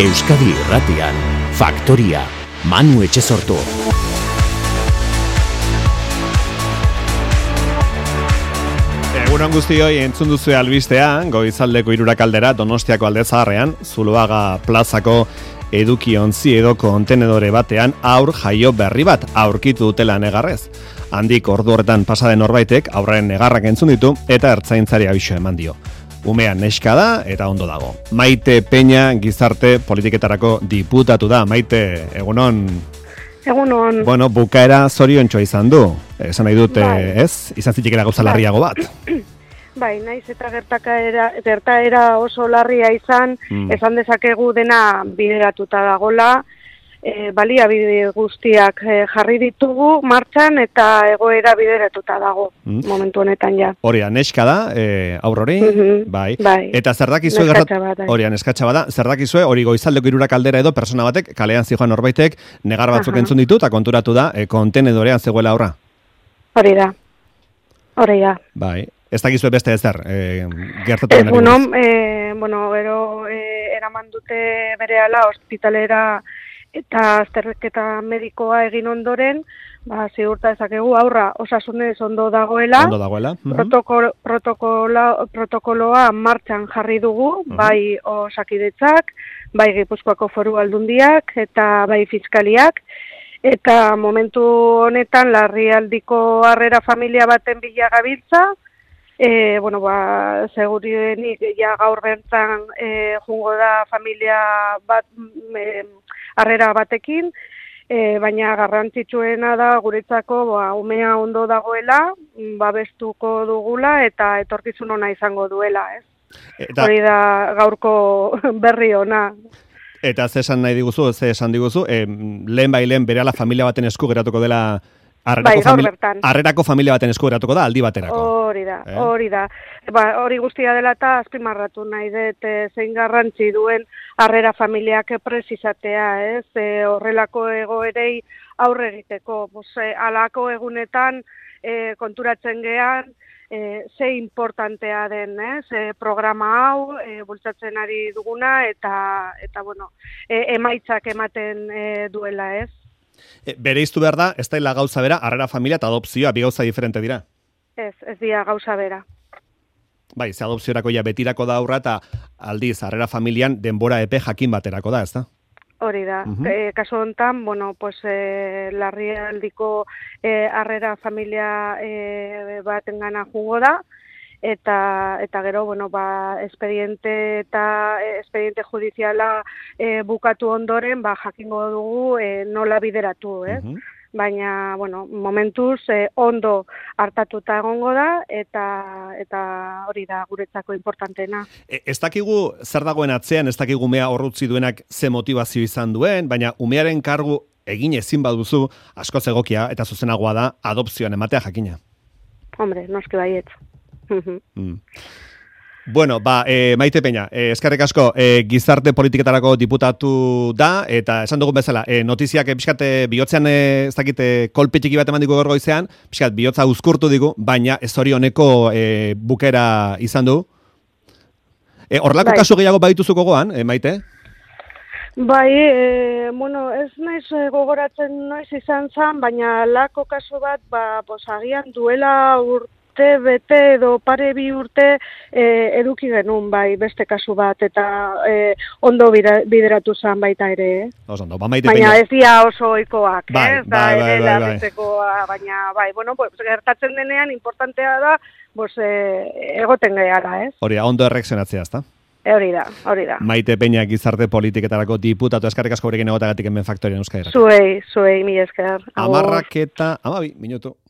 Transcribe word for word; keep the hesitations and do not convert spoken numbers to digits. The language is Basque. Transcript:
Euskadi Irratian, Faktoria, Manu Etxesortu. Egunon guztioi entzun duzu albistea, Goizaldeko hirurak aldera, Donostiako Alde Zaharrean, Zuloaga plazako edukiontzi edo kontenedore batean aur jaio berri bat aurkitu dutela negarrez. Handik ordu horretan pasaden norbaitek aurren negarrak entzun ditu eta ertzaintzari abixo eman dio. Umea neska da eta ondo dago. Maite Peña gizarte politiketarako diputatu da. Maite, egunon. Egunon. Bueno, bukaera zoriontxoa izan du. Esan nahi dute, bai. Ez? Izan zitekera gauza larriago bat. Bai, naiz eta gertakaera, gertaera oso larria izan, mm. esan dezakegu dena bideratuta dagola. E, baliabide guztiak e, jarri ditugu martxan eta egoera bideratuta dago mm. momentu honetan ja. Horia, neska da, e, aurrori, mm-hmm. bai. bai. Eta zer dakizue gertatu, horia, neskatxa bada, zer dakizue, hori Goizaldeko hirurak aldera edo persona batek, kalean zijoan norbaitek, negar batzuk Aha. entzun ditu eta konturatu da, e, kontenedorean zegoela aurra. Hori da, hori da. Bai, ez dakizue beste ezer, e, gertatu ez, bueno, e, bueno, gero e, eraman dute berehala ospitalera eta azterketa medikoa egin ondoren, ba, ziurta ezakegu aurra osasunez ondo dagoela, ondo dagoela. Uh-huh. protokolo, protokolo, protokoloa martxan jarri dugu, uh-huh. bai Osakidetzak, bai Gipuzkoako Foru Aldundiak eta bai Fiskaliak, eta momentu honetan larrialdiko harrera familia baten bila gabiltza, E, bueno, ba, seguruenik ja gaur bertan e, jungo da familia bat e, harrera batekin, e, baina garrantzitsuena da guretzako ba, umea ondo dagoela, babestuko dugula eta etorkizun ona izango duela, ez? Eta, hori da gaurko berri ona. Eta ze esan nahi diguzu, ze esan diguzu, e, lehen bai lehen berehala familia baten esku geratuko dela Arrerako, bai, familia, arrerako familia baten esku geratuko da, aldi baterako. Hori da, eh? hori da. Ba, hori guztia dela eta azpimarratu nahi dut e, zein garrantzi duen harrera familiak presizatea, ez? E, horrelako egoerei aurre egiteko. Bos, e, alako egunetan e, konturatzen gehan, e, ze importantea den, ez? E, programa hau, e, bultzatzen ari duguna eta, eta bueno, e, emaitzak ematen e, duela, ez? E, bere iztu behar da, ez da gauza bera, harrera familia eta adopzioa, bi gauza diferente dira. Ez, ez dira gauza bera. Bai, ze adopziorako ja betirako da aurra eta aldiz, harrera familian denbora epe jakin baterako da, ez da? Hori da, uh-huh. e, kasu honetan, bueno, pues, e, larrialdiko e, harrera familia e, batengana jugo da, eta eta gero bueno ba espediente eta espediente judiziala e, bukatu ondoren ba jakingo dugu e, nola bideratu, ez? Uh-huh. Baina bueno, momentuz e, ondo hartatuta egongo da eta eta hori da guretzako importanteena. E, ez dakigu zer dagoen atzean, ez dakigu umea horrutzi duenak ze motivazio izan duen, baina umearen kargu egin ezin baduzu askoz egokia eta zuzenagoa da adopzioan ematea jakina. Hombre, noski baietz. Mm. Bueno, ba, e, Maite Peña, e, eskerrik asko, e, gizarte politiketarako diputatu da, eta esan dugun bezala, e, notiziak e, pixkat bihotzean, e, ez dakite, kolpetxiki bat eman digu gaur goizean, pixkat bihotza uzkurtu digu, baina ez hori honeko e, bukera izan du. E, Horrelako bai. Kasu gehiago badituzuko gogoan, e, Maite? Bai, e, bueno, ez naiz gogoratzen noiz izan zan, baina lako kasu bat, ba, agian duela urte, bete edo pare bi urte e, eduki genuen bai beste kasu bat eta e, ondo bideratu zen baita ere. Eh? Oso, ba, Maite baina Peña. Ez dira oso ohikoak, bai, eh? Bai, bai, bai, bai, bai. Baina bai, bueno, pues, gertatzen denean importantea da pues, e, egoten gehala, ez? Hori, ondo erreakzionatzea, ezta? Hori da, hori da. Maite Peña gizarte politiketarako diputatu, eskarrik asko gurekin egotagatik hemen Faktorian Euskadi. Zuei, zuei, mi esker. Amarrak eta, amabi, minutu.